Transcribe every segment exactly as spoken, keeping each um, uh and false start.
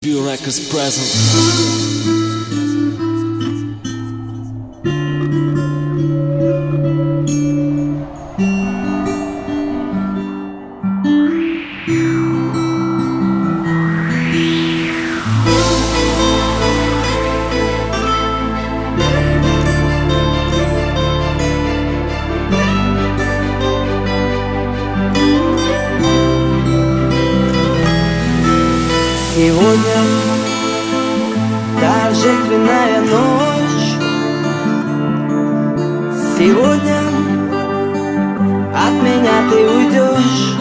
Pure Records present. Сегодня торжественная ночь. Сегодня от меня ты уйдешь,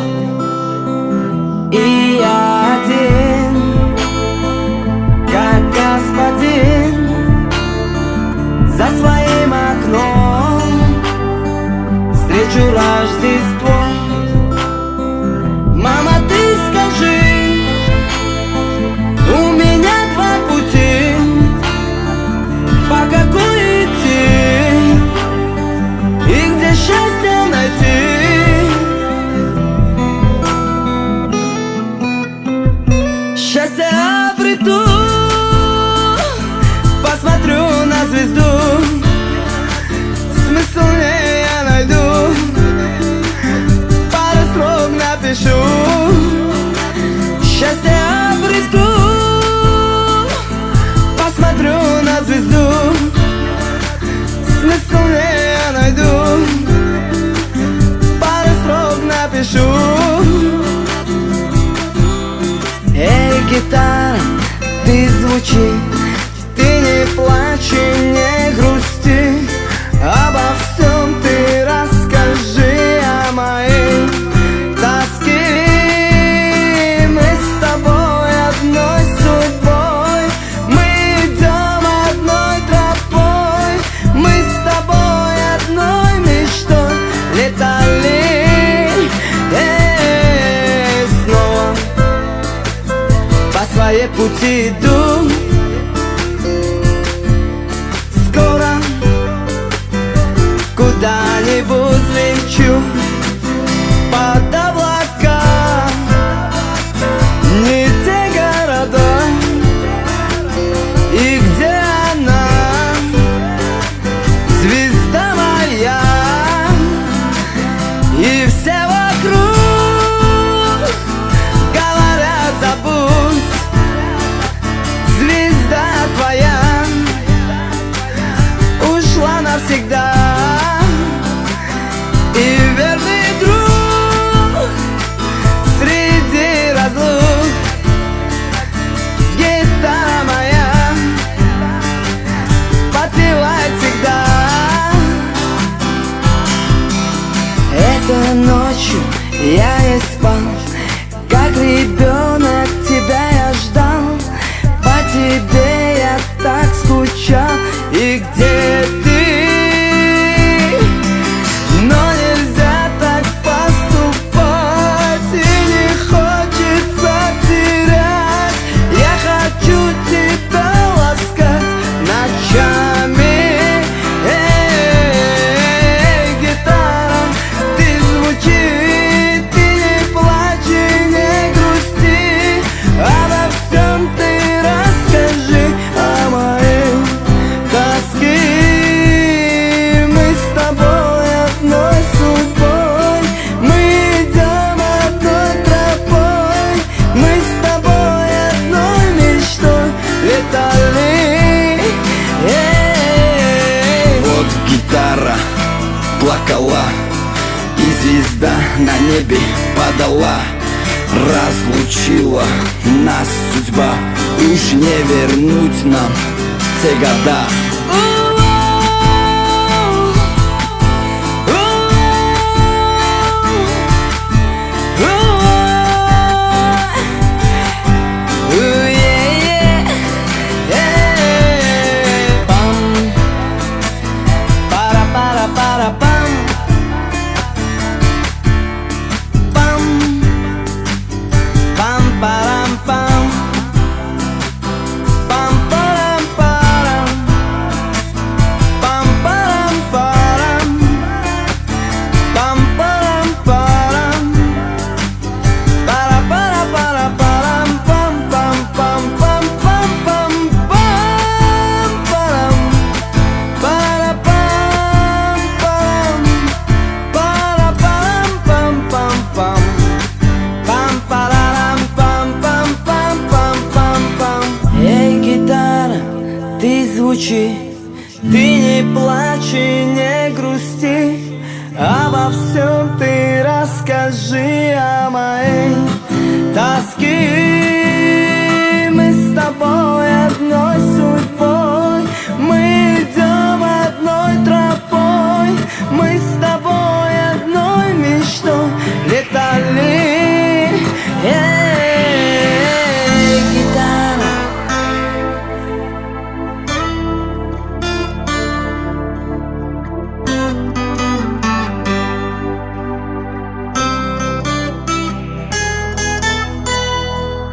и я один, как господин, за своим окном встречу Рождество. Мама, ты скажи, у меня два пути, по какой идти и где счастье найти. Счастье обрету, посмотрю на звезду, смысл в ней я найду, пару строк напишу. Счастье обрету, посмотрю на звезду, смысл в ней я найду, пару строк напишу. Эй, гитара, ты звучи, ты не плачь и не грусти, обо всем ты расскажи, о моей тоске. Мы с тобой одной судьбой, мы идем одной тропой, мы с тобой одной мечтой летали. Эй, снова по своей пути иду, скоро куда-нибудь лечу под облака. Не те города, и где она, звезда моя, и все вокруг говорят: забудь, звезда твоя ушла навсегда. И верный друг среди разлук, гитара моя подпевает всегда. Этой ночью я не спал, как ребенок тебя я ждал, по тебе я так скучал. И где ты? Но нельзя так поступать, и не хочется терять. Я хочу тебя ласкать ночами. Эй, гитара, ты звучи, ты не плачь и не грусти, обо всем ты расскажи, о моей тоске. Мы с тобой одной судьбой, мы идем одной тропой, мы с тобой одной мечтой летали. Эй. Вот гитара плакала, и звезда на небе падала. Разлучила нас судьба, уж не вернуть нам те года. Парам-парам, звучи, ты не плачь и не грусти, обо всем ты расскажи, о моей тоске.